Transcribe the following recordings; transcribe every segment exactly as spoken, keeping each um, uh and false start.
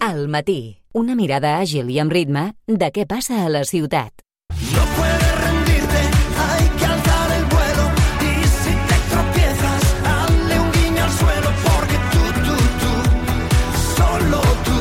Al matí, una mirada àgil i amb ritme de què passa a la ciutat. No puedes rendirte, hay que alzar el vuelo. Y si te tropiezas, dale un guiño al suelo. Porque tú, tú, tú, solo tú,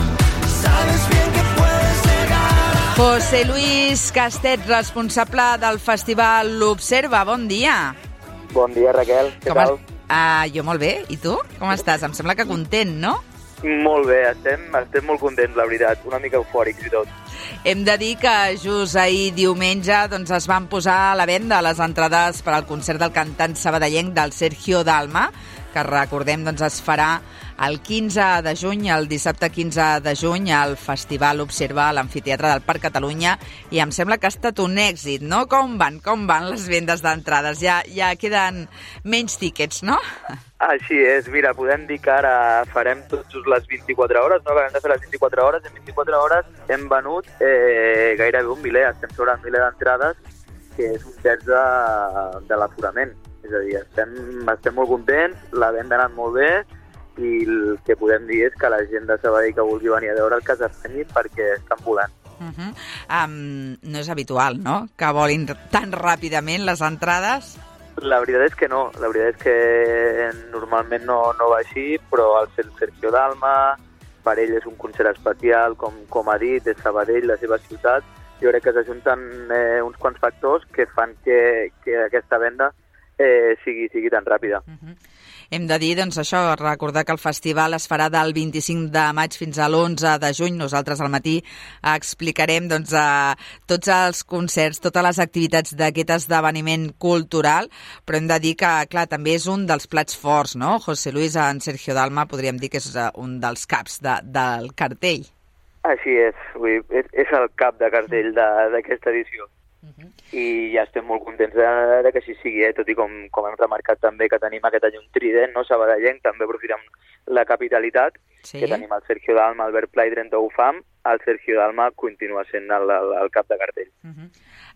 sabes bien que puedes llegar a... José Luis Castet, responsable del Festival L'Observa. Bon dia. Bon dia, Raquel. Què Com tal? Uh, jo molt bé. I tu? Com estàs? Em sembla que content, no? Molt bé, estem, estem molt contents, la veritat. Una mica eufòrics i tot. Hem de dir que just ahir diumenge doncs, es van posar a la venda les entrades per al concert del cantant sabadellenc del Sergio Dalma, que recordem doncs, es farà el quinze de juny, el dissabte quinze de juny, al Festival Observa a l'Amfiteatre del Parc Catalunya, i em sembla que ha estat un èxit, no? Com van? Com van les vendes d'entrades? Ja, ja queden menys tíquets, no? Així és, mira, podem dir que ara farem tot just les vint-i-quatre hores, no? Hem de fer les vint-i-quatre hores, en vint-i-quatre hores hem venut eh, gairebé un miler, estem sobre un miler d'entrades, que és un terç de, de l'aforament. És a dir, estem, estem molt contents, la venda ha anat molt bé, i el que podem dir és que la gent de Sabadell que vulgui venir a veure el cas d'Espanya perquè estan volant. Uh -huh. um, no és habitual, no?, que volin tan ràpidament les entrades. La veritat és que no, la veritat és que normalment no, no va així, però el Sergio Dalma, per ell és un concert especial, com, com ha dit, és Sabadell, la seva ciutat. Jo crec que s'ajunten eh, uns quants factors que fan que, que aquesta venda eh, sigui, sigui tan ràpida. Uh-huh. Hem de dir, doncs, això, recordar que el festival es farà del vint-i-cinc de maig fins a l'onze de juny. Nosaltres al matí explicarem doncs, a tots els concerts, totes les activitats d'aquest esdeveniment cultural, però hem de dir que, clar, també és un dels plats forts, no? José Luis, en Sergio Dalma, podríem dir que és un dels caps de, del cartell. Així és, vull dir, és, és el cap de cartell d'aquesta edició. Uh-huh. I ja estem molt contents de, de que així sigui, eh? Tot i com, com hem remarcat també que tenim aquest any un trident, no? Sabadellenc, també aprofitem la capitalitat, sí. Que tenim el Sergio Dalma, Albert Pla i trenta-u Fam, el Sergio Dalma continua sent el, el, el cap de cartell. Uh-huh.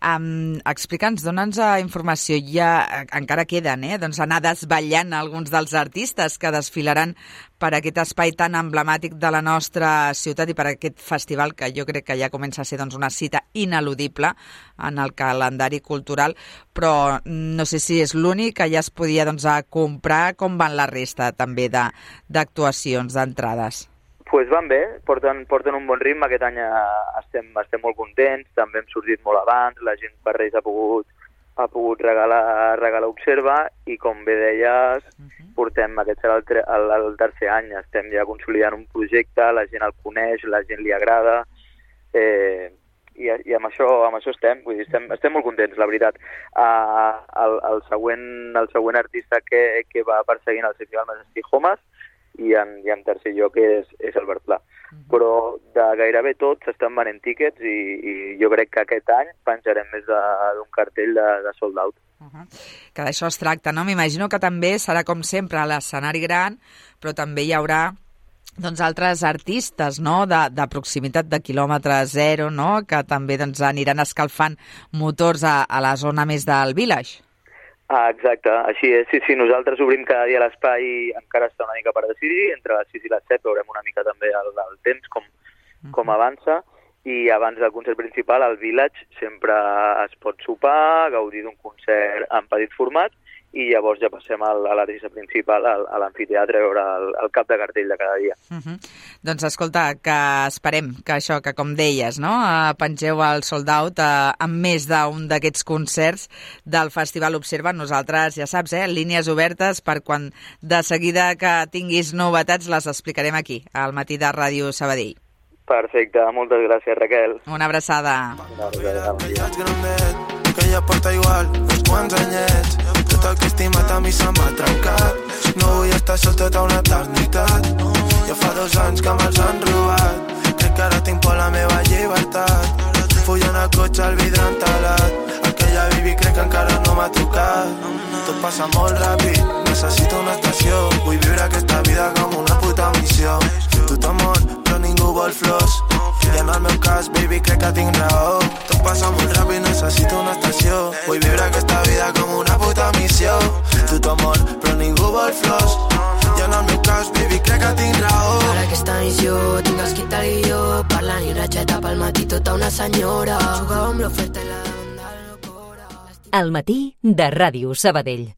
Um, Explica'ns, dona'ns informació, ja encara queden, eh? Doncs anar desvetllant alguns dels artistes que desfilaran per aquest espai tan emblemàtic de la nostra ciutat i per aquest festival que jo crec que ja comença a ser doncs, una cita ineludible en el calendari cultural, però no sé si és l'únic que ja es podia doncs, a comprar. Com van la resta també d'actuacions, d'entrades? Pues van bé, porten, porten un bon ritme, aquest any estem, estem molt contents, també hem sortit molt abans, la gent per Reis ha pogut, ha pogut regalar, regalar Observa i com bé deies, uh-huh. portem, aquest serà el, el, el tercer any, estem ja consolidant un projecte, la gent el coneix, la gent li agrada, eh, i, i amb, això, amb això estem, vull dir, estem, estem molt contents, la veritat. Uh, el, el, següent, el següent artista que, que va perseguint el Festival és Steve Homas, i en, i en tercer lloc és, és Albert Pla. Uh-huh. Però de gairebé tots s'estan venent tíquets i, i jo crec que aquest any penjarem més d'un cartell de, de sold out. Uh-huh. Que d'això es tracta, no? M'imagino que també serà com sempre a l'escenari gran, però també hi haurà doncs, altres artistes, no?, de, de proximitat, de quilòmetre zero, no?, que també doncs, aniran escalfant motors a, a la zona més del Village. Ah, exacte, així és. Sí, sí, nosaltres obrim cada dia l'espai, encara està una mica per decidir, entre les sis i les set veurem una mica també el, el temps, com, uh-huh. com avança, i abans del concert principal, al Village, sempre es pot sopar, gaudir d'un concert en petit format, i llavors ja passem a l'artista principal, a l'amfiteatre, a veure el, el cap de cartell de cada dia. Uh-huh. Doncs escolta, que esperem que això, que com deies, no?, pengeu el sold out eh, amb més d'un d'aquests concerts del Festival Observa. Nosaltres, ja saps, eh, línies obertes per quan de seguida que tinguis novetats les explicarem aquí, al matí de Ràdio Sabadell. Perfecte, moltes gràcies, Raquel. Una abraçada. Una abraçada. Que ella porta igual uns quants anyets. Tot el que he estimat a mi se'm va trencar. No vull estar sol tota una eternitat. Ja fa dos anys que me'ls han robat. Crec que ara tinc por la meva llibertat. Fugint a cotxe al vidre entelat. Aquella baby crec que encara no m'ha trucat. Tot passa molt ràpid, necessito una estació. Vull viure aquesta vida com una puta missió. Tothom mor, però ningú vol flors. I en el meu cas, baby, crec que tinc raó. Tot passa molt ràpid, necessito una estació. Vull viure aquesta vida com una puta missió. Tothom mor, però ningú vol flors. I en el meu cas, baby, crec que tinc raó. Per aquesta missió tinc els qui tal i jo, parlant i una xeta pel matí, tota una senyora. Jugava amb l'oferta i la demanda. Al matí de Ràdio Sabadell.